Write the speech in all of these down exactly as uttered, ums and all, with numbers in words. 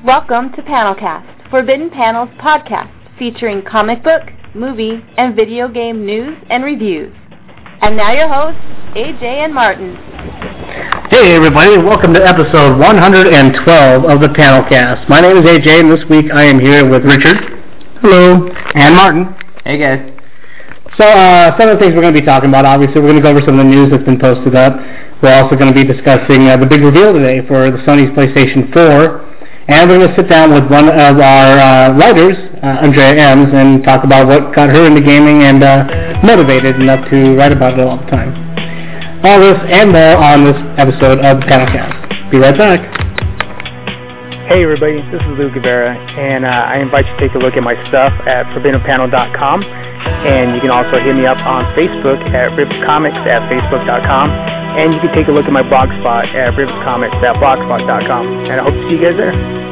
Welcome to Panelcast, Forbidden Panels podcast, featuring comic book, movie, and video game news and reviews. And now your hosts, A J and Martin. Hey everybody, welcome to episode one hundred twelve of the Panelcast. My name is A J, and this week I am here with Richard. Hello. And Martin. Hey guys. So, uh, some of the things we're going to be talking about, obviously, we're going to go over some of the news that's been posted up. We're also going to be discussing uh, the big reveal today for the Sony's PlayStation four. And we're going to sit down with one of our uh, writers, uh, Andrea Ems, and talk about what got her into gaming and uh, motivated enough to write about it all the time. All this and more on this episode of the Panelcast. Be right back. Hey everybody, this is Lou Guevara, and uh, I invite you to take a look at my stuff at forbidden panel dot com, and you can also hit me up on Facebook at ripscomics at facebook dot com, and you can take a look at my blog spot at ripscomics at blogspot dot com, and I hope to see you guys there.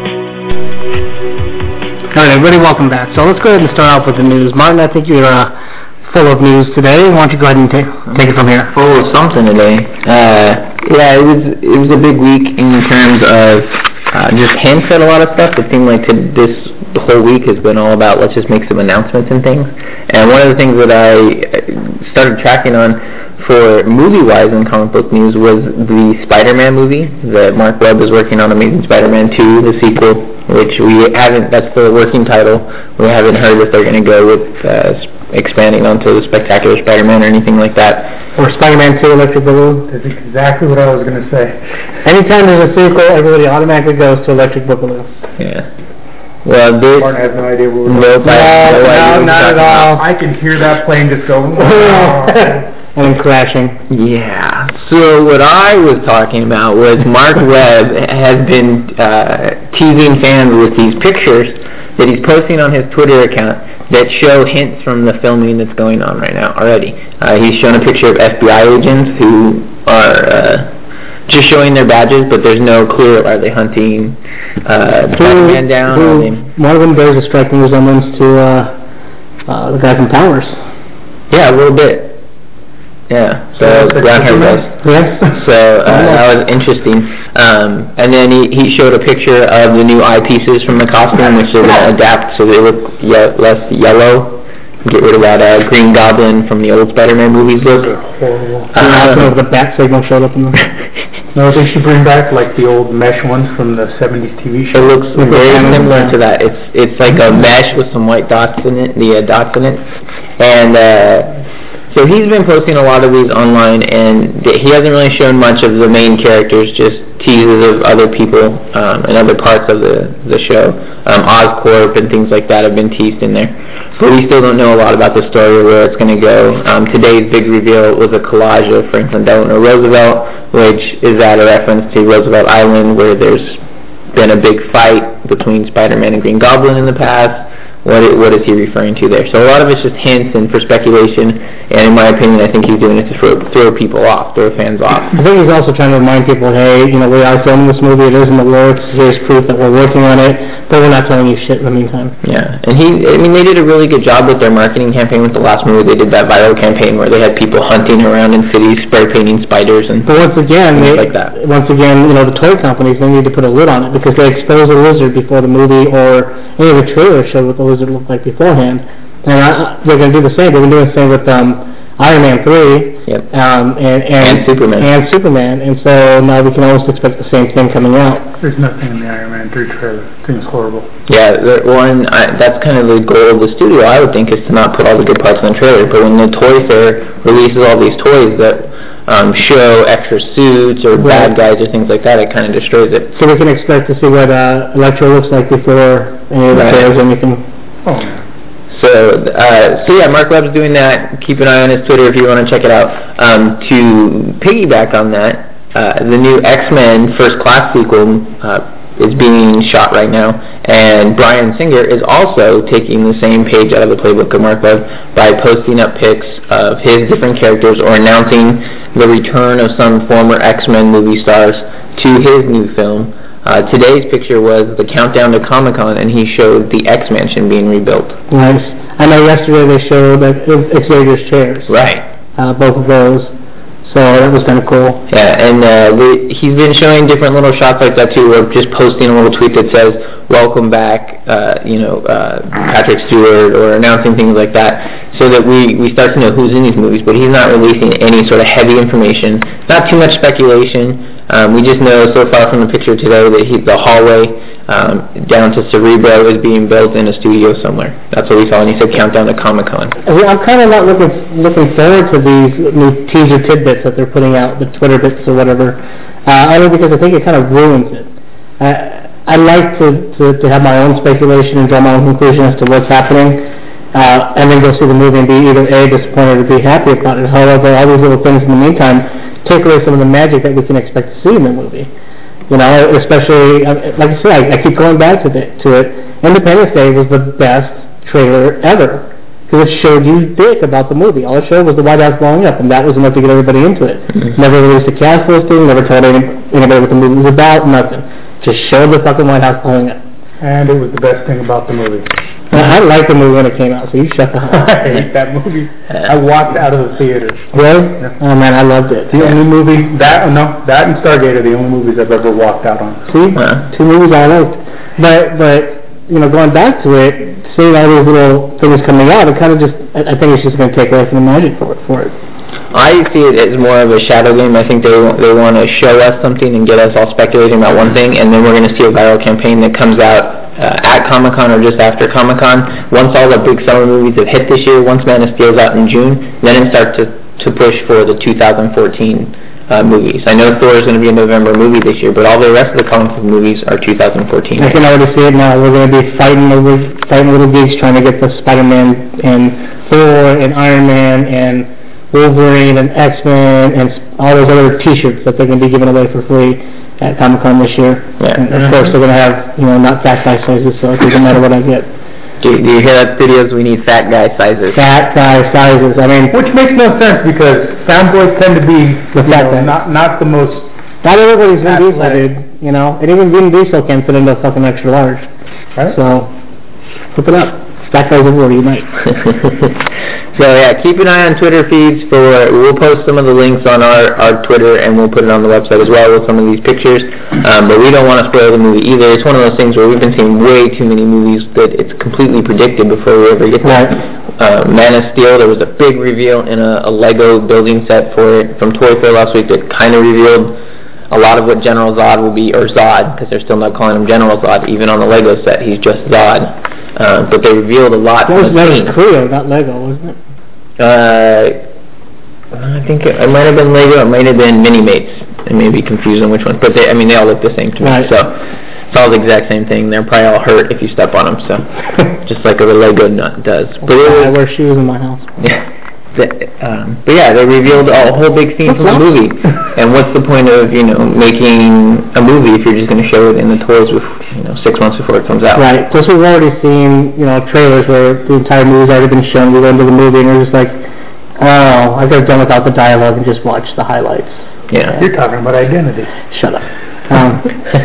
Alright everybody, welcome back. So let's go ahead and start off with the news. Martin, I think you're uh, full of news today. Why don't you go ahead and take take it from here? Full of something today. Uh, yeah, it was it was a big week in terms of uh, just hints at a lot of stuff. It seemed like to this whole week has been all about let's just make some announcements and things. And one of the things that I started tracking on for movie-wise in comic book news was the Spider-Man movie that Mark Webb is working on, Amazing Spider-Man two, the sequel, which we haven't, that's the working title. We haven't heard if they're going to go with uh, expanding onto the Spectacular Spider-Man or anything like that. Or Spider-Man two Electric Boogaloo. That's exactly what I was going to say. Anytime there's a sequel, everybody automatically goes to Electric Boogaloo. Yeah. Well, this... Martin has no idea what we're no, talking about. No, no, not at all. I can hear that plane just go... and crashing. Yeah. So what I was talking about was Mark Webb has been uh, teasing fans with these pictures that he's posting on his Twitter account that show hints from the filming that's going on right now already. Uh, he's shown a picture of F B I agents who are uh, just showing their badges, but there's no clear, are they hunting uh, Spider-Man down? Who, or they... One of them bears a striking resemblance to uh, uh, the guy from Powers. Yeah, a little bit. Yeah, so brown hair guys. Yes. So uh, that was interesting. Um, and then he, he showed a picture of the new eyepieces from the costume, which they're going to adapt so they look ye- less yellow. Get rid of that uh, Green Goblin from the old Spider-Man movies look. Horrible. Uh, the bat signal showed up in them. No, they should bring back like the old mesh ones from the seventies T V show. It looks very similar to that. It's it's like a mesh with some white dots in it, the uh, dots in it, and. Uh, So he's been posting a lot of these online, and he hasn't really shown much of the main characters, just teases of other people um, and other parts of the, the show. Um, Oscorp and things like that have been teased in there. But we still don't know a lot about the story or where it's going to go. Um, today's big reveal was a collage of Franklin Delano Roosevelt, which is at a reference to Roosevelt Island, where there's been a big fight between Spider-Man and Green Goblin in the past. What is, what is he referring to there? So a lot of it's just hints and for speculation, and in my opinion, I think he's doing it to throw, throw people off, throw fans off. I think he's also trying to remind people, hey, you know, we are filming this movie, it is in the works, here's proof that we're working on it, but we're not telling you shit in the meantime. Yeah, and he, I mean, they did a really good job with their marketing campaign with the last movie. They did that viral campaign where they had people hunting around in cities, spray painting spiders and But once again, things they, like that. Once again, you know, the toy companies, they need to put a lid on it because they exposed the lizard before the movie or any of the trailers showed what the lizard looked like beforehand. And I, they're going to do the same. They've been doing the same with um, Iron Man three yep. um, and, and, and Superman. And Superman. And so now we can almost expect the same thing coming out. There's nothing in the Iron Man three trailer. It seems horrible. Yeah, the one I, that's kind of the goal of the studio, I would think, is to not put all the good parts in the trailer. But when the Toy Fair releases all these toys that um, show extra suits or right. bad guys or things like that, it kind of destroys it. So we can expect to see what uh, Electro looks like before any of the right. trailers or anything. Oh. So, uh, so yeah, Mark Webb's doing that. Keep an eye on his Twitter if you want to check it out. Um, to piggyback on that, uh, the new X-Men First Class sequel uh, is being shot right now, and Bryan Singer is also taking the same page out of the playbook of Mark Webb by posting up pics of his different characters or announcing the return of some former X-Men movie stars to his new film. Uh, today's picture was the countdown to Comic-Con, and he showed the X-Mansion being rebuilt. Nice. I know yesterday they showed uh, Xavier's chairs. Right. Uh, both of those. So that was kind of cool. Yeah, and uh, we, he's been showing different little shots like that too, or just posting a little tweet that says, welcome back, uh, you know, uh, Patrick Stewart, or announcing things like that, so that we, we start to know who's in these movies, but he's not releasing any sort of heavy information, not too much speculation. Um, we just know so far from the picture today that he, the hallway um, down to Cerebro is being built in a studio somewhere. That's what we saw, and he said countdown to Comic-Con. I'm kind of not looking looking forward to these new teaser tidbits that they're putting out, the Twitter bits or whatever, uh, only because I think it kind of ruins it. Uh, I like to, to, to have my own speculation and draw my own conclusion as to what's happening, uh, and then go see the movie and be either A, disappointed or B, happy about it. However, all these little things in the meantime take away some of the magic that we can expect to see in the movie. You know, especially, like I said, I, I keep going back to, the, to it. Independence Day was the best trailer ever, because it showed you dick about the movie. All it showed was the White House blowing up, and that was enough to get everybody into it. Mm-hmm. Never released a cast listing, never told any, anybody what the movie was about, nothing. Just showed the fucking White House blowing up. And it was the best thing about the movie. I, I liked the movie when it came out, so you shut the hell up. I hate that movie. I walked out of the theater. Really? Yeah. Oh man, I loved it. The only movie, that no, that and Stargate are the only movies I've ever walked out on. See? Uh-huh. Two movies I liked. But, but, you know, going back to it, seeing all these little things coming out, it kind of just, I, I think it's just going to take away from the magic for it. For it. I see it as more of a shadow game. I think they they want to show us something and get us all speculating about one thing, and then we're going to see a viral campaign that comes out uh, at Comic-Con or just after Comic-Con. Once all the big summer movies have hit this year, once Man of Steel's out in June, then it starts to, to push for the two thousand fourteen uh, movies. I know Thor is going to be a November movie this year, but all the rest of the comic book movies are two thousand fourteen. I can already see it now. We're going to be fighting over fighting little geeks trying to get the Spider-Man and Thor and Iron Man and Wolverine and X-Men and all those other T-shirts that they're going to be giving away for free at Comic-Con this year. Yeah. And of course, they're going to have, you know, not fat guy sizes, so it doesn't matter what I get. Do, do you hear that, Studios? We need fat guy sizes. Fat guy sizes. I mean, which makes no sense because fanboys tend to be the fat know, guy. not not the most. Not everybody's Vin Diesel, dude. You know, and even Vin Diesel can't fit into a fucking extra large. Right. So, flip it up. Fat guys everywhere unite. So yeah, keep an eye on Twitter feeds for, we'll post some of the links on our, our Twitter and we'll put it on the website as well with some of these pictures, um, but we don't want to spoil the movie either. It's one of those things where we've been seeing way too many movies that it's completely predicted before we ever get there. Uh, Man of Steel, there was a big reveal in a, a Lego building set for it from Toy Fair last week that kind of revealed a lot of what General Zod will be, or Zod, because they're still not calling him General Zod, even on the Lego set, he's just Zod. Uh, but they revealed a lot. That was Creo, not Lego, wasn't it? Uh, I think it, it might have been Lego, it might have been Mini-Mates. I may be confused on which one, but they, I mean, they all look the same to me, right. So it's all the exact same thing. They're probably all hurt if you step on them, so just like a Lego nut does. But it was, I wear shoes in my house. Yeah. The, um, but yeah, they revealed a whole big scene from the movie. And what's the point of, you know, making a movie if you're just going to show it in the toys with, you know, six months before it comes out? Right. Plus we've already seen, you know, trailers where the entire movie's already been shown. We go into the movie and we're just like, oh, I could have done without the dialogue and just watched the highlights. Yeah. You're talking about identity. Shut up. Um,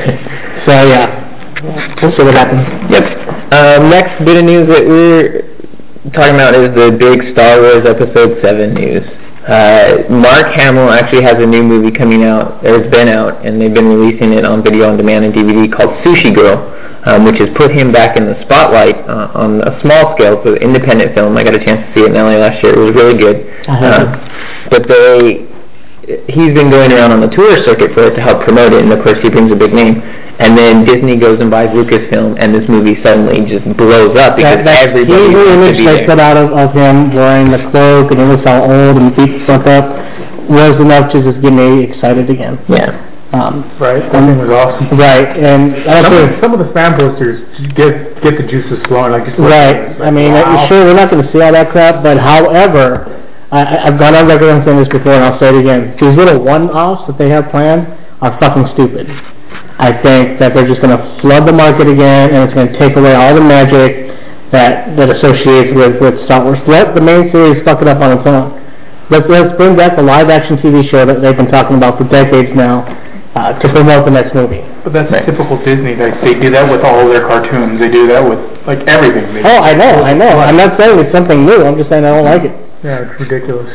so yeah, we'll see what happens. Yep. Um, next bit of news that we're talking about is the big Star Wars Episode seven news. Uh, Mark Hamill actually has a new movie coming out, or it's been out, and they've been releasing it on video on demand and D V D called Sushi Girl, um, which has put him back in the spotlight uh, on a small scale. It's an independent film. I got a chance to see it in L A last year. It was really good. Uh, but they, he's been going around on the tour circuit for it to help promote it, and of course he brings a big name. And then Disney goes and buys Lucasfilm, and this movie suddenly just blows up because that, that everybody teaser wants image to be they there. put out of, of him wearing the cloak and he looks all old and beat stuff up was enough to just get me excited again. Yeah. Um, right. That thing was awesome. Right. And I some, don't of, some of the fan posters get get the juices flowing. Like just right. Like, I mean, wow. sure, we're not going to see all that crap, but however, I, I've gone on record and saying this before, and I'll say it again. These little one-offs that they have planned are fucking stupid. I think that they're just going to flood the market again, and it's going to take away all the magic that that associates with, with Star Wars. Let the main series fuck it up on its own. Let's, let's bring back the live-action T V show that they've been talking about for decades now uh, to promote the next movie. But that's right. Typical Disney. Like, they do that with all of their cartoons. They do that with, like, everything. They oh, I know, I know. I'm not saying it's something new. I'm just saying I don't like it. Yeah, it's ridiculous.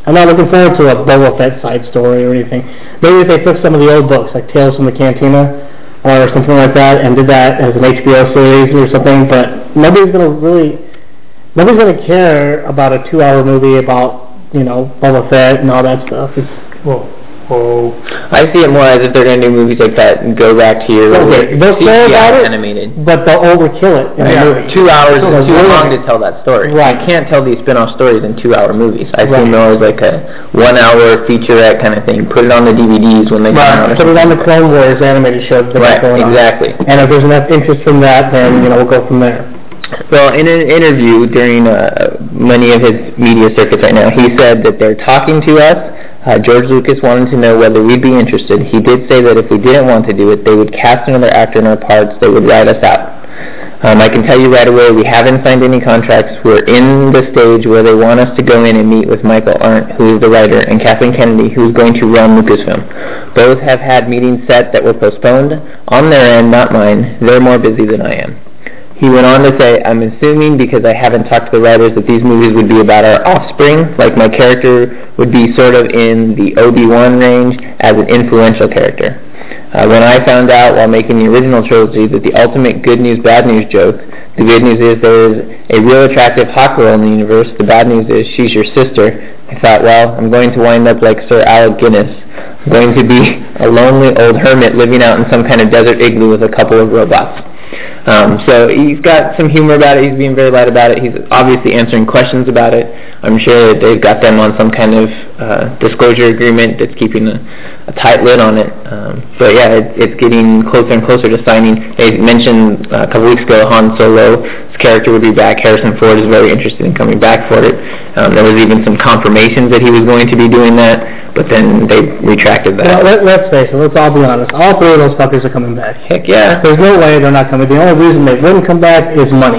I'm not looking forward to a Boba Fett side story or anything. Maybe if they took some of the old books, like Tales from the Cantina, or something like that, and did that as an H B O series or something, but nobody's going to really, nobody's going to care about a two-hour movie about, you know, Boba Fett and all that stuff. It's, well, oh. I see it more as if they're going to do movies like that and go back to your okay, they'll say about it, animated. But they'll overkill it. Yeah, two hours so is too really long to tell that story. Right. You can't tell these spin-off stories in two-hour movies. I right. see more as like a one-hour featurette kind of thing. Put it on the D V Ds when they right. come out. Put it on the Clone Wars animated show. Right, exactly. On. And if there's enough interest from that, then, you know, we'll go from there. Well, in an interview during uh, many of his media circuits right now, he said that they're talking to us. Uh, George Lucas wanted to know whether we'd be interested. He did say that if we didn't want to do it, they would cast another actor in our parts. They would write us out. Um, I can tell you right away, we haven't signed any contracts. We're in the stage where they want us to go in and meet with Michael Arndt, who is the writer, and Kathleen Kennedy, who's going to run Lucasfilm. Both have had meetings set that were postponed. On their end, not mine. They're more busy than I am. He went on to say, I'm assuming because I haven't talked to the writers that these movies would be about our offspring, like my character would be sort of in the Obi-Wan range as an influential character. Uh, when I found out while making the original trilogy that the ultimate good news, bad news joke, the good news is there is a real attractive hot girl in the universe, the bad news is she's your sister, I thought, well, I'm going to wind up like Sir Alec Guinness. I'm going to be a lonely old hermit living out in some kind of desert igloo with a couple of robots. Um, so he's got some humor about it. He's being very light about it. He's obviously answering questions about it. I'm sure that they've got them on some kind of uh, disclosure agreement that's keeping a, a tight lid on it. Um, but yeah, it, it's getting closer and closer to signing. They mentioned uh, a couple weeks ago Han Solo's character would be back. Harrison Ford is very interested in coming back for it. Um, there was even some confirmations that he was going to be doing that, but then they retracted that. Well, let, let's face it. Let's all be honest. All three of those fuckers are coming back. Heck yeah. There's no way they're not coming. The only reason they wouldn't come back is money.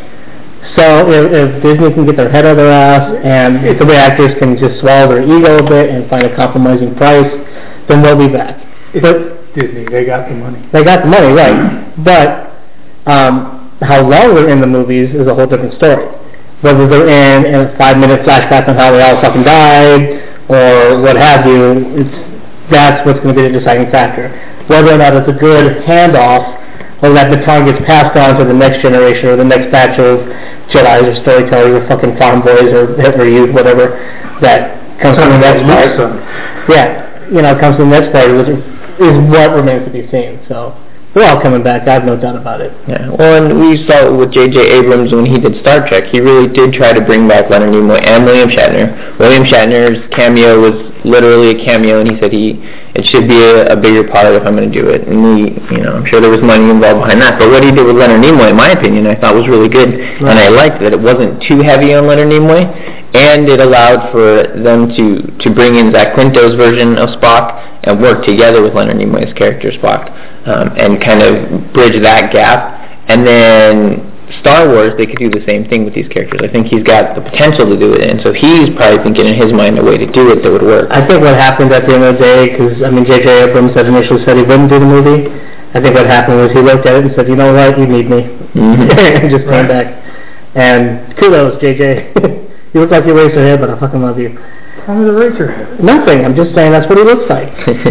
So if, if Disney can get their head out of their ass and if the actors can just swallow their ego a bit and find a compromising price, then they'll be back. But Disney, they got the money. They got the money, right. But um, how long they're in the movies is a whole different story. Whether they're in, in a five-minute flashback on how they all fucking died or what have you, it's, that's what's going to be the deciding factor. Whether or not it's a good handoff or that the baton gets passed on to the next generation or the next batch of Jedis or storytellers or fucking farm boys or Hitler youth, whatever, that comes from the next part. Yeah, you know, comes from the next part is, is what remains to be seen. So they're all coming back. I have no doubt about it. Yeah. Well, and we saw it with J J Abrams when he did Star Trek. He really did try to bring back Leonard Nimoy and William Shatner. William Shatner's cameo was literally a cameo, and he said he it should be a, a bigger part if I'm going to do it. And we, you know, I'm sure there was money involved behind that. But what he did with Leonard Nimoy, in my opinion, I thought was really good, right. And I liked that it wasn't too heavy on Leonard Nimoy, and it allowed for them to to bring in Zach Quinto's version of Spock and work together with Leonard Nimoy's character Spock, um, and kind of bridge that gap. And then Star Wars, they could do the same thing with these characters. I think he's got the potential to do it, and so he's probably thinking in his mind a way to do it that would work. I think what happened at the end of the day, because, I mean, J J Abrams had initially said he wouldn't do the movie. I think what happened was he looked at it and said, you know what, you need me. Mm-hmm. And just came back. And kudos, J J. You look like you raised your head, but I fucking love you. How did I raise your head? Nothing. I'm just saying that's what he looks like.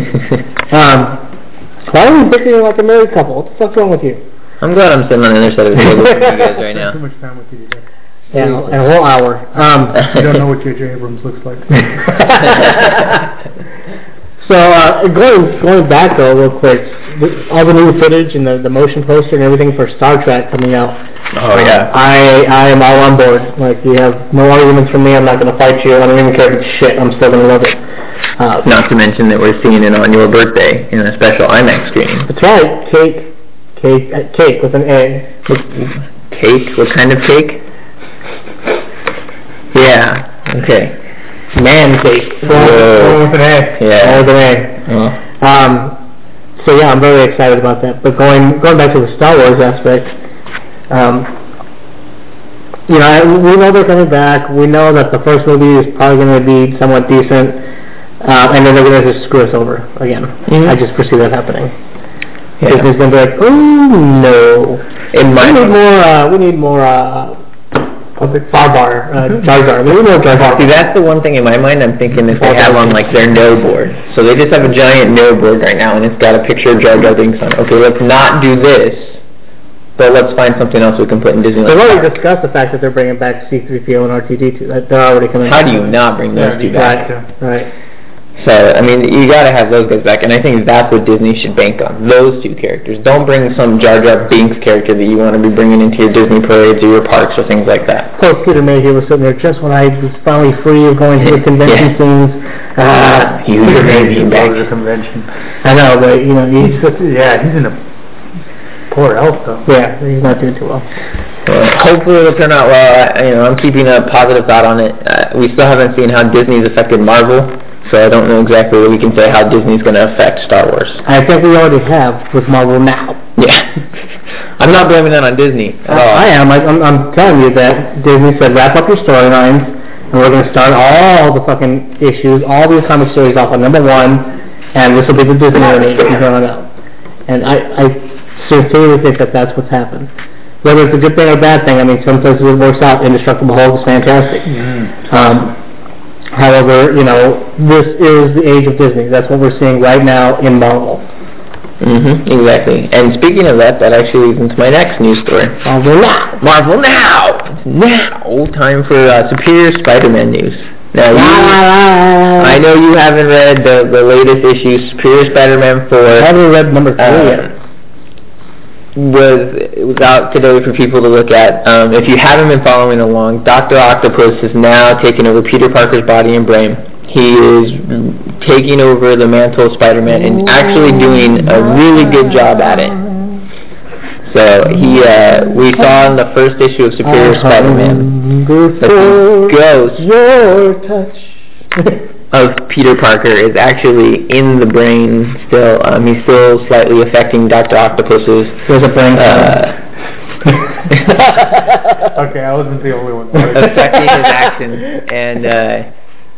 um, why are we bickering like a married couple? What the fuck's wrong with you? I'm glad I'm sitting on the other side of the table with you guys right now. Too much time with you today. Yeah, and a whole hour. Um, you don't know what J J Abrams looks like. So uh, going going back though, real quick, all the new footage and the, the motion poster and everything for Star Trek coming out. Oh yeah. I I am all on board. Like, you have no arguments from me. I'm not going to fight you. I don't even care if it's shit. I'm still going to love it. Uh, Not to mention that we're seeing it on your birthday in a special IMAX screening. That's right. Cake. Cake, uh, cake with an A. Cake? What kind of cake? Yeah. Okay. Man cake. Whoa. With an A. Yeah. With an A. Oh. Um, so yeah, I'm very excited about that. But going going back to the Star Wars aspect, um, you know, I, we know they're coming back. We know that the first movie is probably going to be somewhat decent, uh, and then they're going to just screw us over again. Mm-hmm. I just foresee that happening. Yeah. Disney's going to be like, oh no, In my we need more. Uh, we need more uh, Farbar, uh, Jar Jar. We know Jar Jar. See, that's the one thing in my mind I'm thinking if they have on like their no board. So they just have a giant no board right now, and it's got a picture of Jar Jar Binks on it. Okay, let's not do this, but let's find something else we can put in Disneyland. They've already Park. discussed the fact that they're bringing back C three P O and R two D two. They're already coming. How do you not bring those two back? Right, right. So, I mean, you gotta have those guys back, and I think that's what Disney should bank on, those two characters. Don't bring some Jar Jar Binks character that you want to be bringing into your Disney parades or your parks or things like that. Poor Peter Mayhew was sitting there just when I was finally free of going to the convention Yeah. scenes. Uh, He was Maybe amazing back. the convention. I know, but, you know, he's, He's just, yeah, he's in a poor health though. yeah, he's not doing too well. Well, hopefully it'll turn out well. I, you know, I'm keeping a positive thought on it. Uh, we still haven't seen how Disney's affected Marvel, so I don't know exactly what we can say how Disney's going to affect Star Wars. I think we already have with Marvel now. Yeah. I'm not blaming that on Disney at all. I am. I, I'm, I'm telling you that Disney said wrap up your storylines, and we're going to start all the fucking issues, all these comic stories off on number one, and this will be the Disney animation from here on out. And I, I sincerely think that that's what's happened. Whether it's a good thing or a bad thing, I mean, some places it works out. Indestructible Hulk is fantastic. Mm. Um, however, you know, this is the age of Disney. That's what we're seeing right now in Marvel. Mm-hmm, exactly. And speaking of that, that actually leads into my next news story. Marvel now! Marvel now! It's now time for uh, Superior Spider-Man news. Now, you, I know you haven't read the, the latest issue, Superior Spider-Man four. I haven't read number three uh, yet. Was, it was out today for people to look at. Um, if you haven't been following along, Doctor Octopus has now taken over Peter Parker's body and brain. He is taking over the mantle of Spider-Man and actually doing a really good job at it. So he, uh, we saw in the first issue of Superior Spider-Man that the ghost your touch of Peter Parker is actually in the brain still. Um, he's still slightly affecting Doctor Octopus's. There's a brain uh, Okay, I wasn't the only one. affecting his actions. And uh,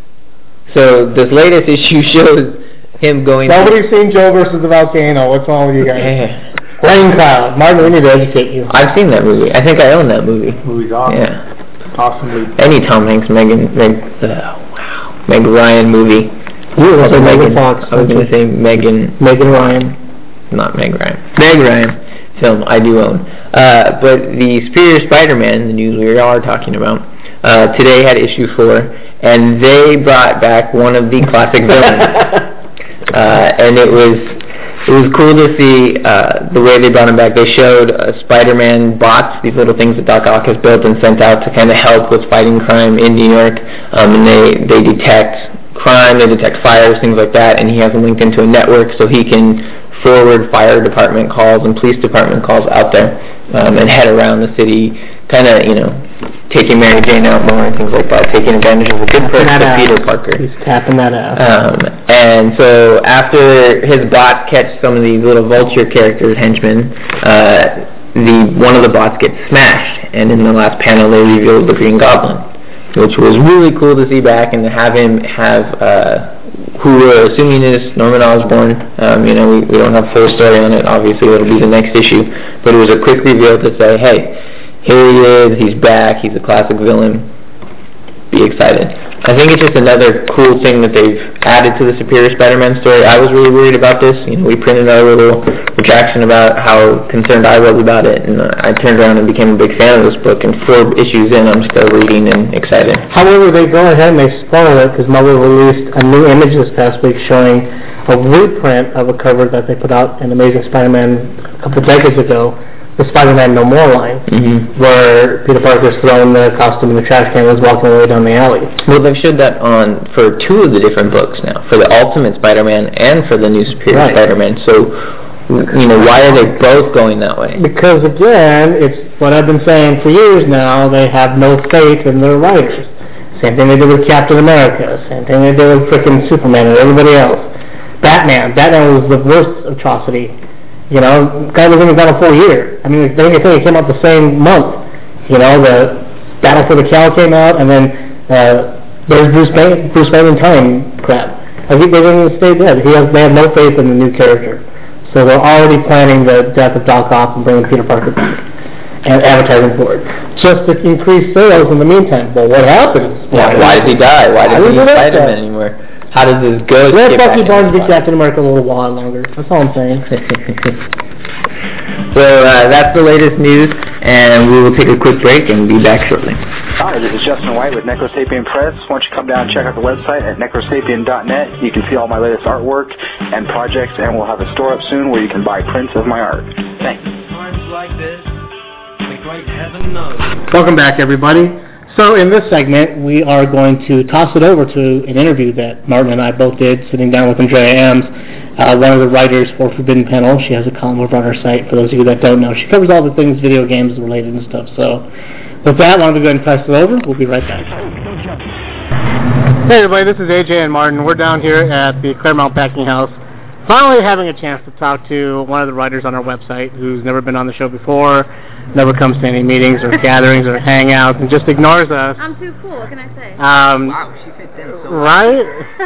so this latest issue shows him going. Nobody's seen Joe versus the Volcano. What's wrong with you guys? Yeah. Rain Cloud. Martin, we need to educate you. I've seen that movie. I think I own that movie. Movie's awesome. Yeah. Awesomely. Any Tom Hanks, Megan, Meg, uh, wow, Meg Ryan movie. You were Also Megan Fox. I was going to say Megan. Megan Ryan. Not Meg Ryan. Meg Ryan film I do own. Uh, but the Superior Spider-Man, the news we are talking about, uh, today had issue four, and they brought back one of the classic villains. uh, and it was it was cool to see uh, the way they brought him back. They showed uh, Spider-Man bots, these little things that Doc Ock has built and sent out to kind of help with fighting crime in New York, um, and they, they detect crime, they detect fires, things like that, and he has them linked into a network so he can forward fire department calls and police department calls out there, um, and head around the city, kind of, you know, taking Mary Jane out more and things like that, taking advantage of a good person of Peter Parker. He's tapping that out. Um, and so after his bots catch some of these little vulture characters, henchmen, uh, the one of the bots gets smashed, and in the last panel they revealed the Green Goblin, which was really cool to see back and to have him have, uh, who we're assuming is Norman Osborn. Um, you know, we, we don't have full story on it, obviously it'll be the next issue, but it was a quick reveal to say, hey, here he is, he's back, he's a classic villain, be excited. I think it's just another cool thing that they've added to the Superior Spider-Man story. I was really worried about this. You know, we printed our little retraction about how concerned I was about it, and I turned around and became a big fan of this book, and four issues in, I'm still reading and excited. However, they go ahead and they spoil it because Marvel released a new image this past week showing a reprint of a cover that they put out in Amazing Spider-Man a couple decades ago, the Spider-Man No More line, Mm-hmm. where Peter Parker's throwing the costume in the trash can and was walking away down the alley. Well, they've showed that on for two of the different books now, for the Ultimate Spider-Man and for the new Superior Right. Spider-Man. So, you know, why are they both going that way? Because again, it's what I've been saying for years now, they have no faith in their writers. Same thing they did with Captain America, same thing they did with frickin' Superman and everybody else. Batman, Batman was the worst atrocity. You know, guy was in the battle for a year. I mean, they it came out the same month. You know, the Battle for the Cowl came out, and then uh, there's Bruce Wayne, Bruce Wayne in time crap. I think they didn't even stay dead. He has, they have no faith in the new character. So they're already planning the death of Doc Ock and bringing Peter Parker back. and advertising for it, just to increase sales in the meantime. Well, what happens? Yeah, why does he die? Why doesn't he fight him anymore? How does this ghost Let get Bucky back Barnes in be Captain America a little while longer. That's all I'm saying. So uh, that's the latest news, and we will take a quick break and be back shortly. Hi, this is Justin White with Necrosapien Press. Why don't you come down and check out the website at necrosapien dot net. You can see all my latest artwork and projects, and we'll have a store up soon where you can buy prints of my art. Thanks. Times like this, the great heaven knows. Welcome back, everybody. So in this segment, we are going to toss it over to an interview that Martin and I both did, sitting down with Andrea Ems, uh, one of the writers for Forbidden Panel. She has a column over on her site, for those of you that don't know. She covers all the things video games related and stuff. So with that, why don't we go ahead and pass it over? We'll be right back. Hey everybody, this is A J and Martin. We're down here at the Claremont Packing House, finally having a chance to talk to one of the writers on our website who's never been on the show before, never comes to any meetings or gatherings or hangouts, and just ignores us. I'm too cool, what can I say? Um, Wow, she fits in so right?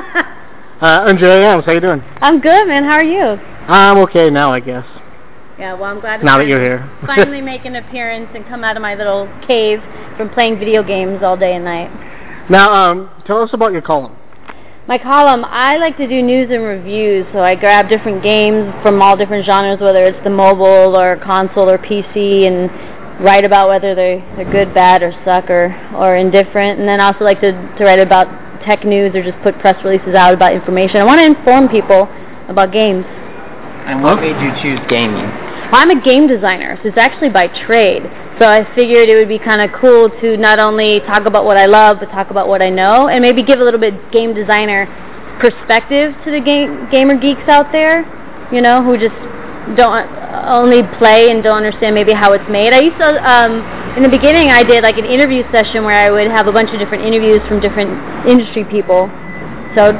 uh, Andrea Ems, how you doing? I'm good, man. How are you? I'm okay now, I guess. Yeah, well, I'm glad to Now that finally, you're here. finally make an appearance and come out of my little cave from playing video games all day and night. Now, um, tell us about your column. My column, I like to do news and reviews, so I grab different games from all different genres, whether it's the mobile or console or P C, and write about whether they're, they're good, bad, or suck, or, or indifferent. And then I also like to, to write about tech news or just put press releases out about information. I want to inform people about games. And what made you choose gaming? Well, I'm a game designer, so it's actually by trade. So I figured it would be kind of cool to not only talk about what I love, but talk about what I know, and maybe give a little bit game designer perspective to the game, gamer geeks out there, you know, who just don't only play and don't understand maybe how it's made. I used to, um, in the beginning, I did like an interview session where I would have a bunch of different interviews from different industry people. So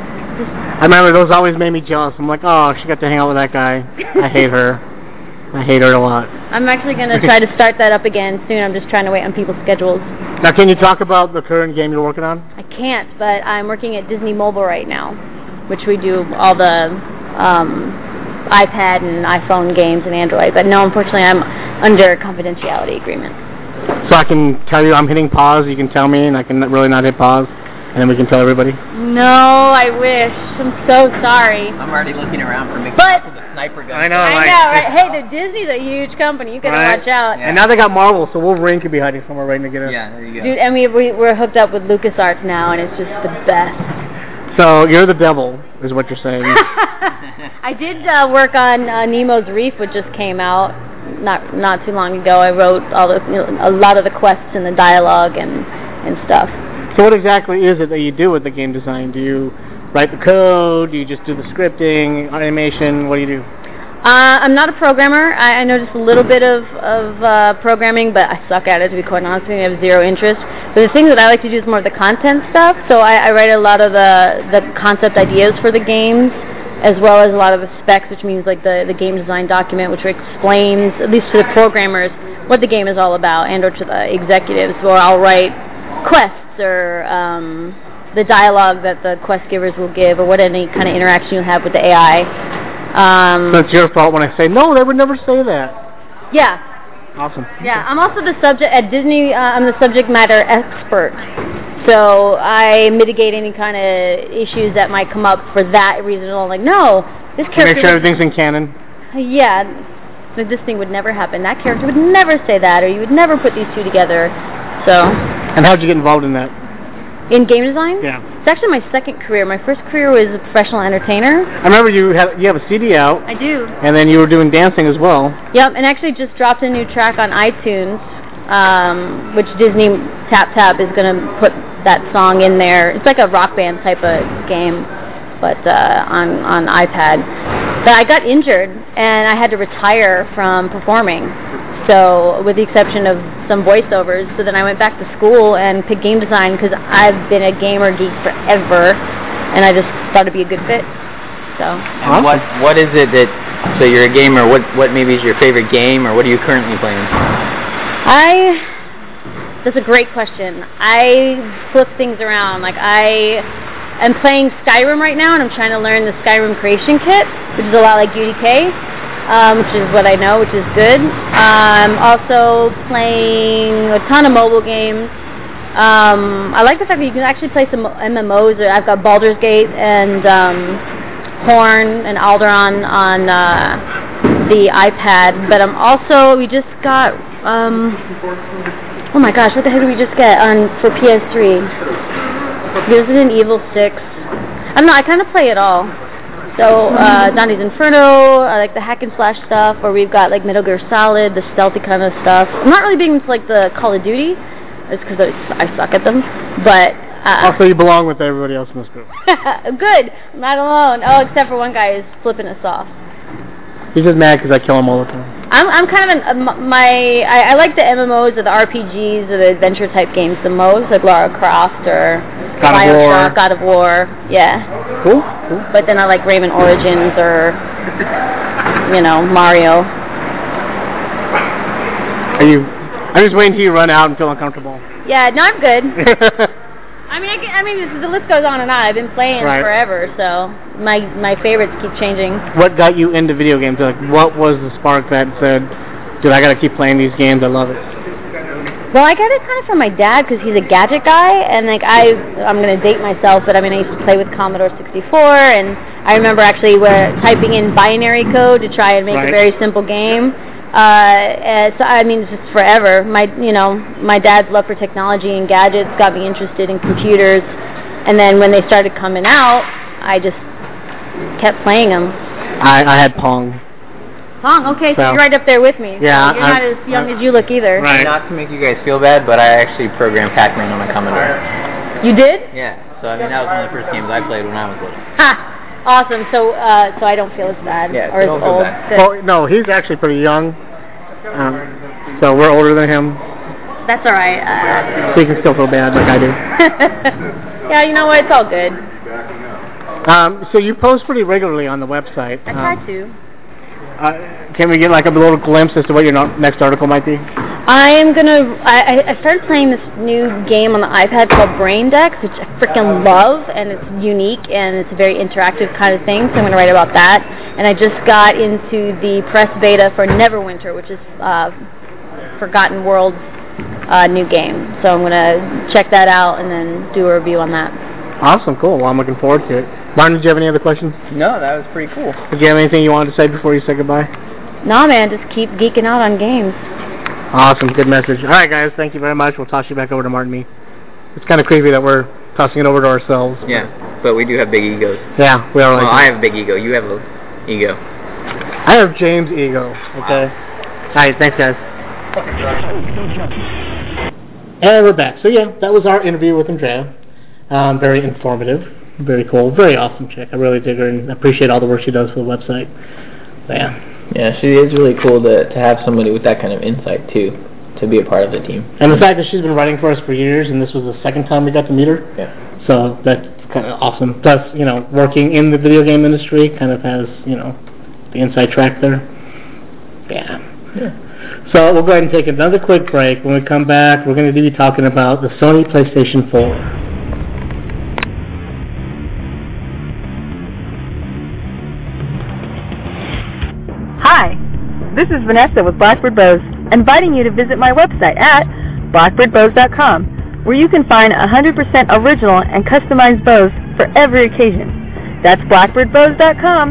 I remember those always made me jealous. I'm like, oh, she got to hang out with that guy. I hate her. I hate her a lot. I'm actually going to try to start that up again soon. I'm just trying to wait on people's schedules. Now, can you talk about the current game you're working on? I can't, but I'm working at Disney Mobile right now, which we do all the um, iPad and iPhone games and Android. But no, unfortunately, I'm under a confidentiality agreement. So I can tell you I'm hitting pause, you can tell me, and I can really not hit pause, and then we can tell everybody? No, I wish. I'm so sorry. I'm already looking around for But McDonald's with a sniper gun. I know, I like, know, right? Hey, the Disney's a huge company. You gotta Right. watch out. And now they got Marvel, so Wolverine could be hiding somewhere waiting to get in. Yeah, there you go. Dude, and we, we, we're hooked up with LucasArts now, and it's just the best. So you're the devil, is what you're saying. I did uh, work on uh, Nemo's Reef, which just came out not not too long ago. I wrote all the you know, a lot of the quests and the dialogue and and stuff. So what exactly is it that you do with the game design? Do you write the code? Do you just do the scripting, animation? What do you do? Uh, I'm not a programmer. I, I know just a little bit of, of uh, programming, but I suck at it, to be quite honest with you. I have zero interest. But the thing that I like to do is more of the content stuff. So I, I write a lot of the, the concept ideas for the games, as well as a lot of the specs, which means like the, the game design document, which explains, at least to the programmers, what the game is all about, and or to the executives. Or I'll write quests or um, the dialogue that the quest givers will give, or what any kind of interaction you have with the A I. Um, So it's your fault when I say, no, they would never say that. yeah, Awesome. yeah. I'm also the subject, at Disney, uh, I'm the subject matter expert. So I mitigate any kind of issues that might come up for that reason. I'm like, no, this To character... make sure would- everything's in canon. Yeah, so this thing would never happen. That character would never say that, or you would never put these two together. So, And how'd you get involved in that? in game design? Yeah. It's actually my second career. My first career was a professional entertainer. I remember you have you have a C D out, I do. and then you were doing dancing as well. Yep, and actually just dropped a new track on iTunes, um, which Disney Tap Tap is going to put that song in there. It's like a rock band type of game, but uh, on, on iPad. But I got injured, and I had to retire from performing. So, with the exception of some voiceovers, so then I went back to school and picked game design because I've been a gamer geek forever, and I just thought it'd be a good fit. So. And what what is it that, so you're a gamer, what, what maybe is your favorite game, or what are you currently playing? I, that's a great question. I flip things around. Like, I am playing Skyrim right now, and I'm trying to learn the Skyrim creation kit, which is a lot like U D K. um, which is what I know, which is good. I'm also playing a ton of mobile games. Um, I like the fact that you can actually play some M M Os. I've got Baldur's Gate and um, Horn and Alderon on uh, the iPad, but I'm also, we just got, um, oh my gosh, what the heck did we just get on for P S three? Resident Evil six. I don't know, I kind of play it all. So, uh, Dante's Inferno, I like the hack and slash stuff, or we've got like Metal Gear Solid, the stealthy kind of stuff. I'm not really big into like the Call of Duty. It's because I suck at them, but... Uh, also, you belong with everybody else in this group. Good. I'm not alone. Oh, except for one guy who's flipping us off. He's just mad because I kill him all the time. I'm I'm kind of an, uh, my... I, I like the M M Os or the R P Gs or the adventure-type games the most, like Lara Croft or God of War. God of War. Yeah. Cool. Cool. But then I like Rayman Origins or, you know, Mario. Are you... I'm just waiting till you run out and feel uncomfortable. Yeah, no, I'm good. I mean, I, can, I mean, this, the list goes on and on. I've been playing right. forever, so my my favorites keep changing. What got you into video games? Like, what was the spark that said, dude, I got to keep playing these games. I love it. Well, I got it kind of from my dad because he's a gadget guy, and like I, I'm gonna date myself, but I mean, I used to play with Commodore sixty-four, and I remember actually where typing in binary code to try and make right. a very simple game. Uh, so I mean, it's just forever. My, you know, my dad's love for technology and gadgets got me interested in computers, and then when they started coming out, I just kept playing them. I, I had Pong. Pong, okay, so, so you're right up there with me. Yeah, so you're I'm, not as young I'm, as you look either. Right. Not to make you guys feel bad, but I actually programmed Pac-Man on my Commodore. You did? Yeah. So I mean, that was one of the first games I played when I was little. Ha! Awesome. So, uh, so I don't feel as bad yeah, or as don't old. feel bad. Good. Well, no, he's actually pretty young. Um, so we're older than him. That's all right. Uh, so you can still feel bad like I do. Yeah, you know what? It's all good. Um, so you post pretty regularly on the website. I try um, to. Uh, can we get like a little glimpse as to what your no- next article might be? I am gonna. I, I started playing this new game on the iPad called Brain Decks, which I freaking love, and it's unique and it's a very interactive kind of thing. So I'm gonna write about that. And I just got into the press beta for Neverwinter, which is uh, Forgotten World's uh, new game. So I'm gonna check that out and then do a review on that. Awesome, cool. Well, I'm looking forward to it. Martin, did you have any other questions? No, that was pretty cool. Did you have anything you wanted to say before you say goodbye? No, man, just keep geeking out on games. Awesome, good message. All right, guys, thank you very much. We'll toss you back over to Martin and me. It's kind of creepy that we're tossing it over to ourselves. Yeah, but we do have big egos. Yeah, we are. Well, like I have a big ego. You have a ego. I have James' ego. Okay. Wow. All right, thanks, guys. And we're back. So yeah, that was our interview with Andrea. Um, very informative, very cool, very awesome chick. I really dig her and appreciate all the work she does for the website. But yeah. Yeah, she is really cool to to have somebody with that kind of insight too, to be a part of the team. And the fact that she's been writing for us for years, and this was the second time we got to meet her. Yeah. So that's kind of awesome. Plus, you know, working in the video game industry kind of has, you know, the inside track there. Yeah. Yeah. So we'll go ahead and take another quick break. When we come back, we're going to be talking about the Sony PlayStation four. Hi, this is Vanessa with Blackbird Bows, inviting you to visit my website at blackbird bows dot com, where you can find one hundred percent original and customized bows for every occasion. That's blackbird bows dot com.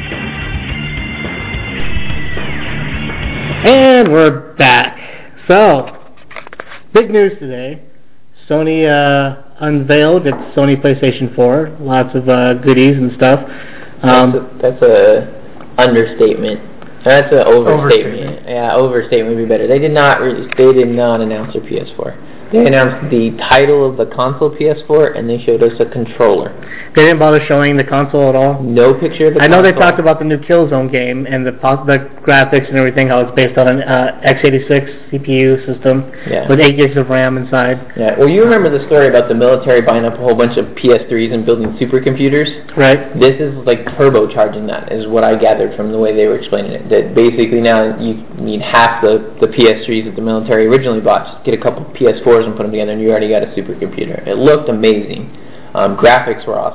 And we're back. So, big news today. Sony uh, unveiled its Sony PlayStation four. Lots of uh, goodies and stuff. Um, that's a, that's a understatement. That's an overstatement. overstatement. Yeah, overstatement would be better. They did not. Re- they did not announce their P S four. They announced the title of the console P S four, and they showed us a controller. They didn't bother showing the console at all? No picture of the I know console. they talked about the new Killzone game and the the graphics and everything, how it's based on an uh, x eighty-six C P U system yeah. with eight gigs of RAM inside. Yeah, well, you remember the story about the military buying up a whole bunch of P S threes and building supercomputers? Right. This is like turbocharging that, is what I gathered from the way they were explaining it. That basically now you need half the, the P S threes that the military originally bought. Just get a couple P S fours and put them together, and you already got a supercomputer. It looked amazing. Um, graphics were awesome.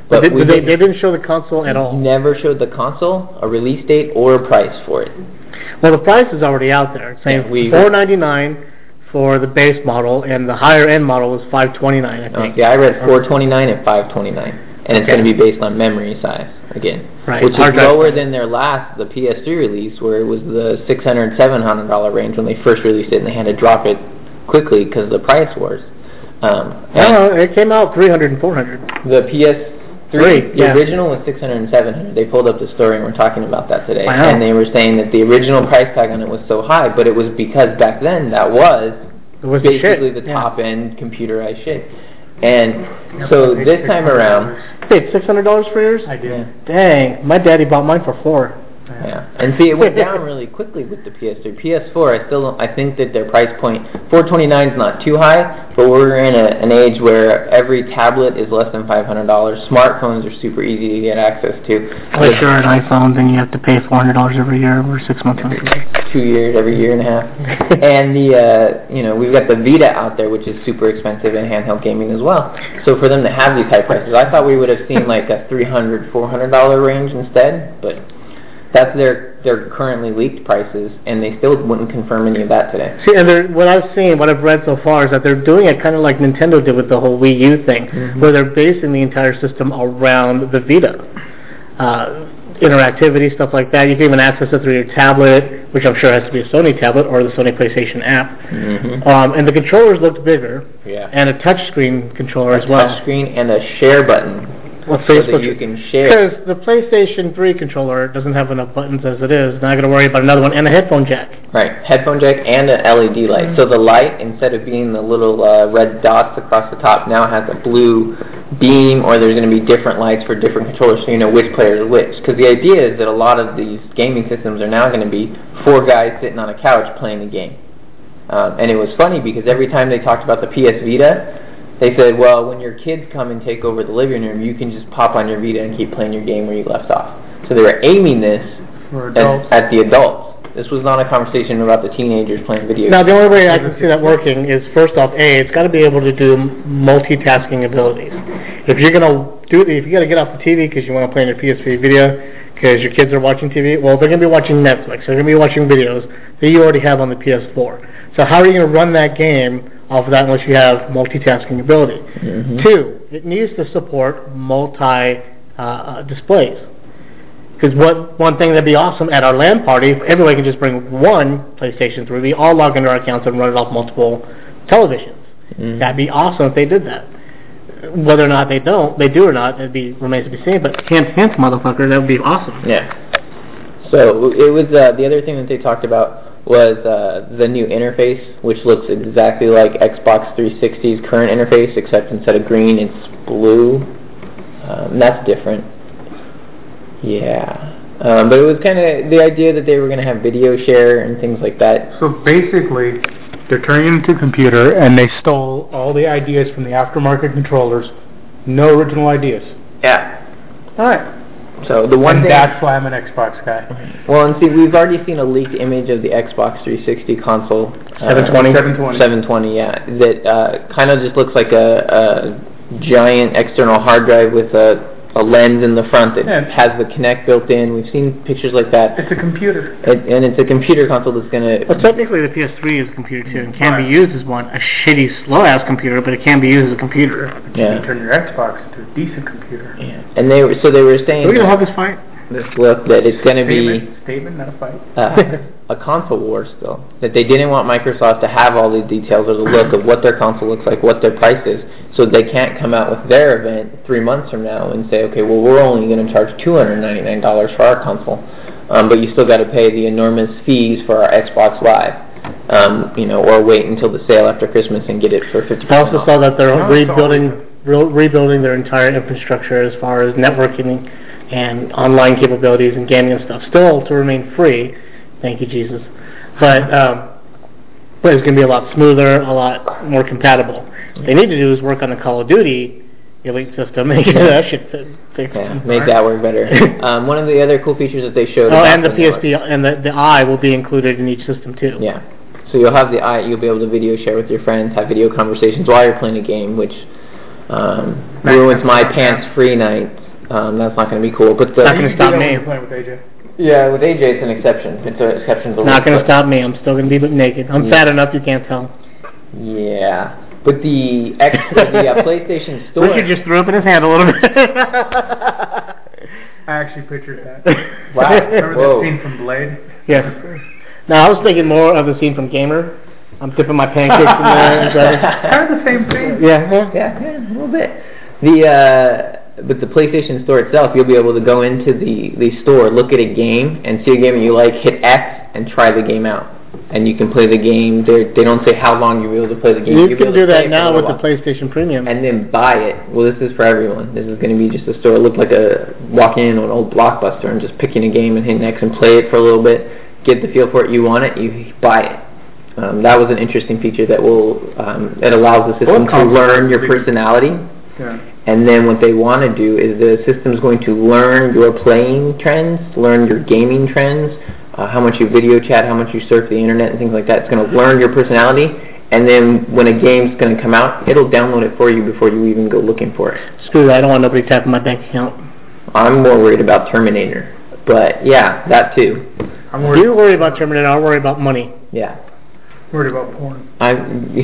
But, they, we but they, didn't- they didn't show the console at all. Never showed the console, a release date, or a price for it. Well, the price is already out there. It's saying Yeah, we- four ninety-nine for the base model, and the higher end model was five twenty-nine, I Oh, think. yeah, I read four twenty-nine and five twenty-nine, and it's Okay. going to be based on memory size again, Right. which is Hard drive lower size. than their last, the P S three release, where it was the six hundred, seven hundred dollar range when they first released it, and they had to drop it quickly because of the price wars. Um, and No, it came out three hundred and four hundred. the P S three, Three, the yeah. original was six hundred and seven hundred. They pulled up the story and we're talking about that today, Wow. and they were saying that the original price tag on it was so high, but it was because back then that was It was the basically shit. the Yeah. top end computerized shit. And so this time around, You paid six hundred dollars for yours? I did. yeah, Dang, my daddy bought mine for four. yeah, and see, it went down really quickly with the P S three. P S four, I still don't, I think that their price point, four twenty-nine is not too high, but we're in a, an age where every tablet is less than five hundred dollars. Smartphones are super easy to get access to. Unless you're an iPhone, then you have to pay four hundred dollars every year or six months. Two years, every year and a half. And the, uh, you know, we've got the Vita out there, which is super expensive in handheld gaming as well. So for them to have these high prices, I thought we would have seen like a three hundred dollars, four hundred dollars range instead, but that's their their currently leaked prices, and they still wouldn't confirm any of that today. See, and they're, what I've seen, what I've read so far is that they're doing it kind of like Nintendo did with the whole Wii U thing, Mhm. where they're basing the entire system around the Vita. Uh, interactivity, stuff like that. You can even access it through your tablet, which I'm sure has to be a Sony tablet or the Sony PlayStation app. Mm-hmm. Um, and the controllers looked bigger, Yeah. and a touchscreen controller A as well. touch screen and a share button, Well, so Facebook, that you can share. because the PlayStation three controller doesn't have enough buttons as it is. Not going to worry about another one, and a headphone jack. Right, headphone jack and an L E D light. So the light, instead of being the little uh, red dots across the top, now has a blue beam, or there's going to be different lights for different controllers, so you know which player is which. Because the idea is that a lot of these gaming systems are now going to be four guys sitting on a couch playing a game. Um, and it was funny because every time they talked about the P S Vita, they said, well, when your kids come and take over the living room, you can just pop on your Vita and keep playing your game where you left off. So they were aiming this For adults. at, at the adults. This was not a conversation about the teenagers playing video Now, games. the only way I can see that working is, first off, A, it's got to be able to do multitasking abilities. If you're going to do, if you got to get off the T V because you want to play on your P S three video because your kids are watching T V, well, they're going to be watching Netflix. They're going to be watching videos that you already have on the P S four. So how are you going to run that game off of that unless you have multitasking ability? Mhm. Two, it needs to support multi uh, uh, displays. Because one, one thing that'd be awesome at our LAN party, if everybody can just bring one PlayStation three, we all log into our accounts and run it off multiple televisions. Mhm. That'd be awesome if they did that. Whether or not they don't, they do or not, it be, remains to be seen. But hint, hint, motherfucker, that would be awesome. Yeah. So it was uh, the other thing that they talked about was uh, the new interface, which looks exactly like Xbox three sixty's current interface, except instead of green, it's blue. Um, that's different. Yeah. Um, but it was kind of the idea that they were going to have video share and things like that. So basically, they're turning it into a computer, and they stole all the ideas from the aftermarket controllers. No original ideas. Yeah. All right. So the one And thing. that's why I'm an Xbox guy. Well, and see, we've already seen a leaked image of the Xbox three sixty console. seven twenty? seven twenty. seven twenty, yeah. That uh, kind of just looks like a, a giant external hard drive with a, a lens in the front that Yeah. has the Kinect built in. We've seen pictures like that. It's a computer. It, and it's a computer console that's going Well, to... technically, the P S three is a computer too, and can Right. be used as one. A shitty, slow-ass computer, but it can be used as a computer. You Yeah. can turn your Xbox into a decent computer. Yeah. And they were, so they were saying Are we gonna have that, this fight? this look that it's going to be... Statement, statement, not a fight. uh, a console war still. That they didn't want Microsoft to have all these details or the look of what their console looks like, what their price is, so they can't come out with their event three months from now and say, okay, well, we're only going to charge two hundred ninety-nine dollars for our console, um, but you still got to pay the enormous fees for our Xbox Live, um, you know, or wait until the sale after Christmas and get it for fifty I percent also off. saw that they're No, it's rebuilding re- rebuilding their entire infrastructure as far as networking and online capabilities and gaming and stuff, still to remain free. Thank you, Jesus. But um, but it's going to be a lot smoother, a lot more compatible. What they need to do is work on the Call of Duty Elite system and get that shit fixed. Yeah, make that work better. um, one of the other cool features that they showed. Oh, about and the P S network- P and the the Eye will be included in each system too. Yeah. So you'll have the eye, you'll be able to video share with your friends, have video conversations while you're playing a game, which Um, ruins my pants-free nights. Um, that's not going to be cool. But the, not going to stop me. Playing with A J. Yeah, with A J, it's an exception. It's an exception. Not going to stop me. I'm still going to be naked. I'm yeah. fat enough you can't tell. Yeah. But the X, the uh, PlayStation Store... Richard just threw up in his hand a little bit. I actually pictured that. Wow. Remember Whoa. that scene from Blade? Yes. No, I was thinking more of the scene from Gamer. I'm dipping my pancakes in there. Kind of the same thing. Yeah, yeah. Yeah, yeah, a little bit. The, uh, but the PlayStation Store itself, you'll be able to go into the, the store, look at a game, and see a game you like, hit X, and try the game out. And you can play the game. They're, they don't say how long you'll be able to play the game. You You'll can do that now with the PlayStation Premium. And then buy it. Well, this is for everyone. This is going to be just a store. It looked like a walking into an old Blockbuster and just picking a game and hitting X and play it for a little bit. Get the feel for it. You want it, you buy it. Um, that was an interesting feature that will um, it allows the system to learn your personality. Yeah. And then what they want to do is the system's going to learn your playing trends, learn your gaming trends, uh, how much you video chat, how much you surf the internet and things like that. It's going to learn your personality, and then when a game's going to come out, it'll download it for you before you even go looking for it. Screw that, I don't want nobody tapping my bank account. I'm more worried about Terminator, but yeah, that too. I'm worried. You worry about Terminator, I'll worry about money. Yeah. Worried about porn. I,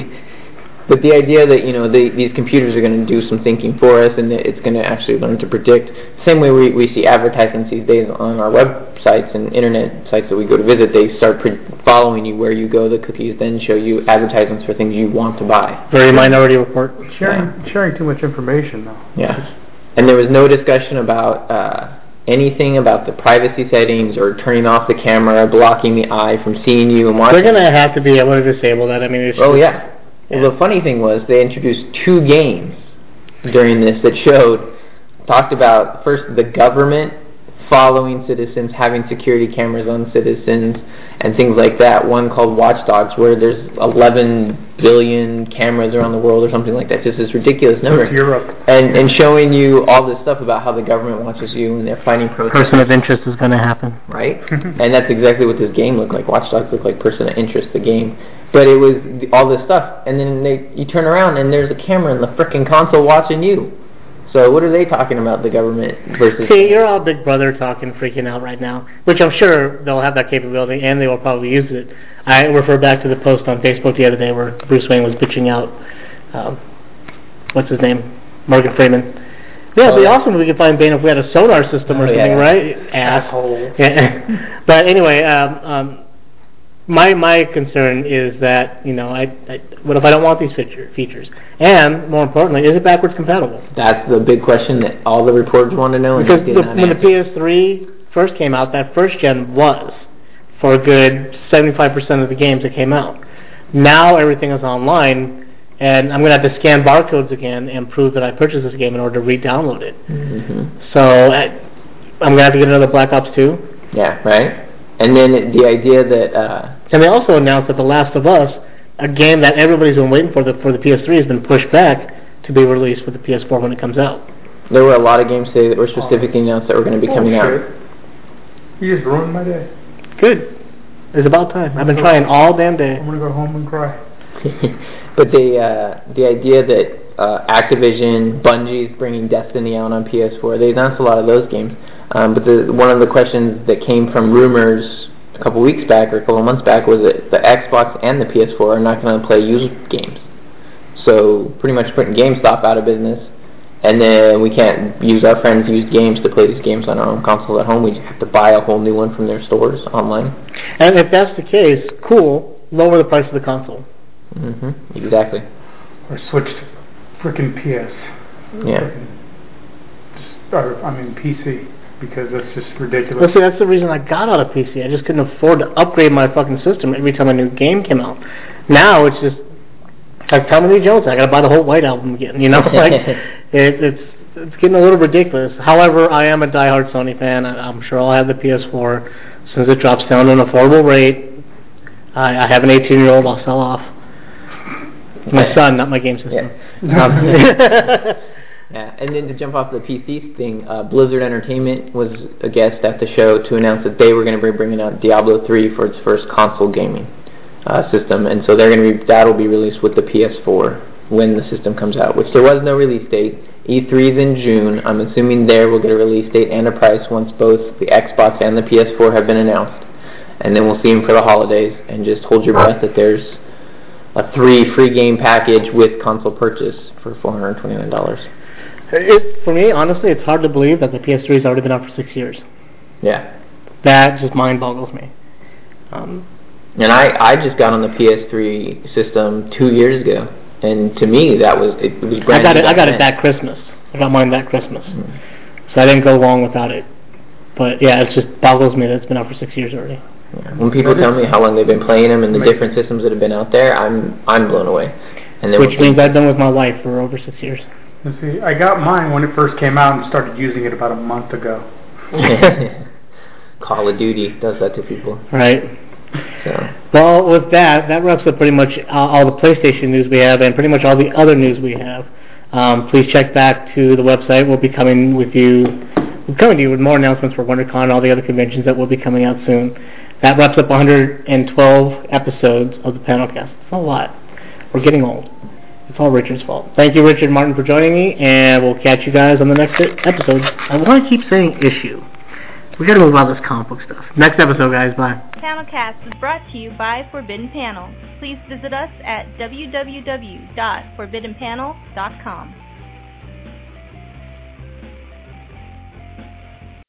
but the idea that, you know, they, these computers are going to do some thinking for us, and that it's going to actually learn to predict. Same way we, we see advertisements these days on our websites and internet sites that we go to visit. They start pre- following you where you go. The cookies then show you advertisements for things you want to buy. Very Minority Report. Sharing yeah. sharing too much information, though. Yeah. And there was no discussion about uh, anything about the privacy settings or turning off the camera, blocking the eye from seeing you and watching. They're going to have to be able to disable that. I mean, it's oh, just, yeah. Well, the funny thing was they introduced two games during this that showed, talked about, first, the government following citizens, having security cameras on citizens, and things like that. One called Watch Dogs, where there's eleven billion cameras around the world or something like that. Just this ridiculous number. It's Europe. And, and showing you all this stuff about how the government watches you and they're fighting protests. Person of interest is going to happen. Right? And that's exactly what this game looked like. Watch Dogs looked like person of interest, the game. But it was all this stuff, and then they you turn around and there's a camera in the frickin' console watching you. So what are they talking about, the government versus... See, you're all Big Brother talking, freaking out right now, which I'm sure they'll have that capability, and they will probably use it. I refer back to the post on Facebook the other day where Bruce Wayne was bitching out, um, what's his name, Morgan Freeman. Yeah, it'd be oh, awesome if we could find Bane if we had a sonar system or oh, something, yeah. right? Asshole. Yeah. But anyway, um, um, My my concern is that, you know, I, I what if I don't want these feature, features? And, more importantly, is it backwards compatible? That's the big question that all the reporters want to know. And because the, when the P S three first came out, that first gen was for a good seventy-five percent of the games that came out. Now everything is online, and I'm going to have to scan barcodes again and prove that I purchased this game in order to re-download it. Mm-hmm. So I, I'm going to have to get another Black Ops two. Yeah, right? And then the idea that... Uh, and they also announced that The Last of Us, a game that everybody's been waiting for the, for the P S three, has been pushed back to be released for the P S four when it comes out. There were a lot of games today that were specifically announced that were going to be coming oh, out. You just ruined my day. Good. It's about time. I've been trying all damn day. I'm going to go home and cry. But the, uh, the idea that uh, Activision, Bungie's bringing Destiny out on P S four, they announced a lot of those games. Um, but the, one of the questions that came from rumors a couple weeks back or a couple of months back was that the Xbox and the P S four are not going to play used games. So pretty much putting GameStop out of business, and then we can't use our friends' used games to play these games on our own console at home. We have to buy a whole new one from their stores online. And if that's the case, cool, lower the price of the console. Mm-hmm. Exactly. Or switch to frickin' P S. Yeah. Just, or, I mean P C. Because that's just ridiculous. Well, see, that's the reason I got out of P C. I just couldn't afford to upgrade my fucking system every time a new game came out. Now it's just like Tommy Lee Jones. I got to buy the whole White Album again. You know, like it, it's it's getting a little ridiculous. However, I am a diehard Sony fan. I, I'm sure I'll have the P S four as soon as it drops down to an affordable rate. I, I have an eighteen-year-old. I'll sell off. My son, not my game system. Yeah. Um, Yeah, and then to jump off the P C thing, uh, Blizzard Entertainment was a guest at the show to announce that they were going to be bringing out Diablo three for its first console gaming uh, system, and so they're going to be that'll be released with the P S four when the system comes out, which there was no release date. E three is in June. I'm assuming there we'll get a release date and a price once both the Xbox and the P S four have been announced. And then we'll see them for the holidays, and just hold your breath that there's a three free game package with console purchase for four hundred twenty-nine dollars. It, for me, honestly, it's hard to believe that the P S three has already been out for six years. Yeah. That just mind boggles me. Um, and I, I just got on the P S three system two years ago, and to me that was it, it was brand I got new. it. I got it that Christmas. I got mine that Christmas, mm-hmm. so I didn't go long without it. But yeah, it just boggles me that it's been out for six years already. Yeah. When people tell me how long they've been playing them and the different systems that have been out there, I'm I'm blown away. And Which means I've been with my wife for over six years. Let's see, I got mine when it first came out and started using it about a month ago. Call of Duty does that to people. Right. So. Well, with that, that wraps up pretty much all, all the PlayStation news we have and pretty much all the other news we have. Um, please check back to the website. We'll be coming with you, we'll coming to you with more announcements for WonderCon and all the other conventions that will be coming out soon. That wraps up one hundred twelve episodes of the Panelcast. It's a lot. We're getting old. It's all Richard's fault. Thank you, Richard Martin, for joining me, and we'll catch you guys on the next episode. I want to keep saying issue. We got to move on this comic book stuff. Next episode, guys. Bye. Panelcast is brought to you by Forbidden Panel. Please visit us at w w w dot forbidden panel dot com.